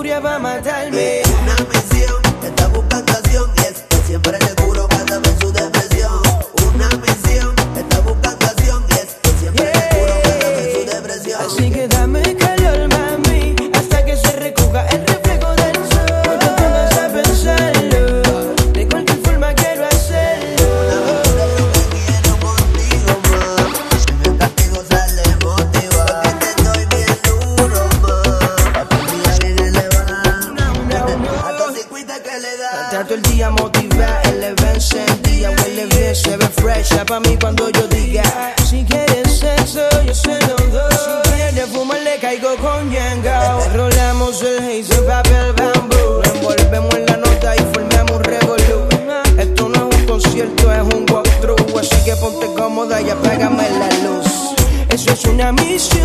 novia va a matarme. Una misión, está buscando acción y es que siempre le curo cada vez su depresión. Una misión, está buscando acción y es que siempre le curo cada vez su depresión. Así que dame calor, mami, hasta que se recoja el reflejo del sol. No te pongas a pensarlo, de cualquier forma quiero hacerlo. Quiero contigo más, el castigo sale motivado, porque te doy bien duro más, pa' tu día bien elevado, a tu circuita que le da. Está todo el día motivada, el evento encendida, huele bien, se ve fresh, pa' mí cuando yo diga. Si quieres sexo, yo se lo doy. Si quieres fumar, le caigo con Yango. Rolamos el haze en papel bambú, envolvemos en la nota y formamos un revolú. Esto no es un concierto, es un walkthrough, así que ponte cómoda y apágame la luz. Eso es una misión,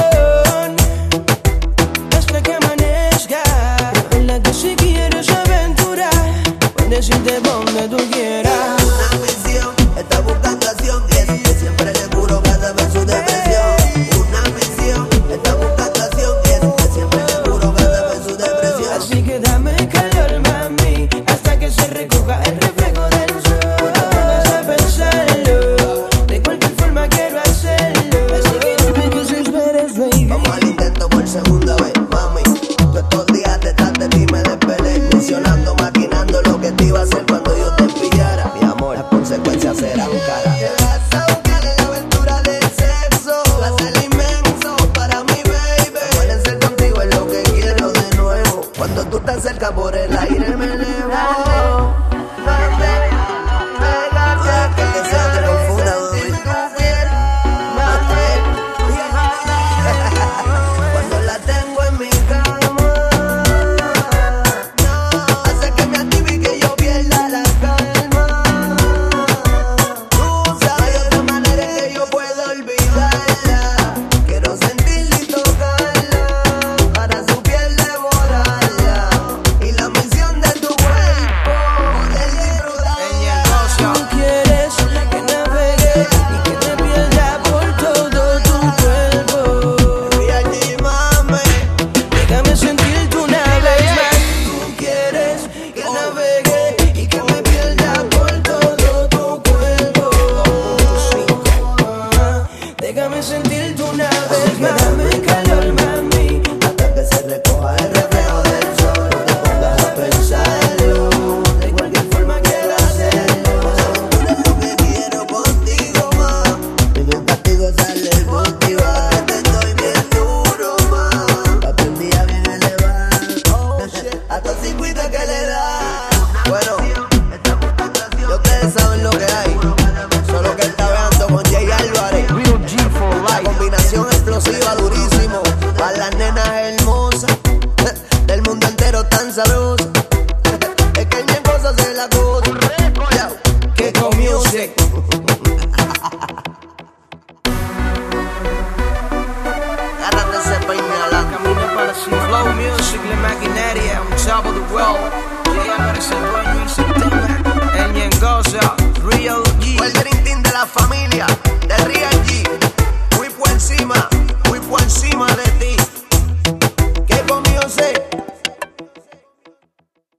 hasta que amanezca. Recuerda que si quieres aventurar, puedes irte donde tú quieras. Una misión, está buscando acción y es que siempre le curo cada vez su depresión. Una misión, está buscando acción y es que siempre le curo cada vez su depresión. Así que dame calor, mami, hasta que se recoja el reflejo del sol. No te pongas a pensarlo, de cualquier forma quiero hacerlo. Así que no me desesperes, baby. Vamos al intento por segunda vez, mami. Tú estos días detrás de ti me desvelé, mencionando, maquinando lo que te iba a hacer cuando yo te pillara. Mi amor, las consecuencias serán caras. Vas a buscarle la aventura del sexo, va a ser inmenso para mi baby. Amanecer contigo es lo que quiero de nuevo. Cuando tú estás cerca por el aire me elevo. Que el deseo te confunda, baby. Cuando la tengo en mi cama, hace que me active y que yo pierda la calma. Tú sabes otra manera en que yo puedo olvidarla. Quiero sentirla y tocarla, para su piel devorarla. Y la misión de tu cuerpo, poder disfrutarla. Tú quieres que navegue y que te pierda por todo tu cuerpo. Y allí, mami, Déjame sentirte una vez más. Tú quieres que navegue y que me pierda por todo tu cuerpo. Déjame sentirte una vez más. Dame calor, mami, hasta que se recoja el reflejo del sol. No te pongas a pensarlo, de cualquier forma quiero hacerlo. aventura es lo que quiero contigo más. Ningún castigo sale motivado, te doy bien duro más, pa' tu día bien elevado, a tu circuito que le da. Bueno, ya ustedes saben lo que hay, solo que está veando con Jay Álvarez. La combinación explosiva, durísimo, para las nenas hermosas del mundo entero tan sabrosas. Es que ni en cosas de la cosa. Que con music. Agárrate ese peinalán. Camina para sin flow music, la maquinaria, on top of the world. Jay Álvarez, el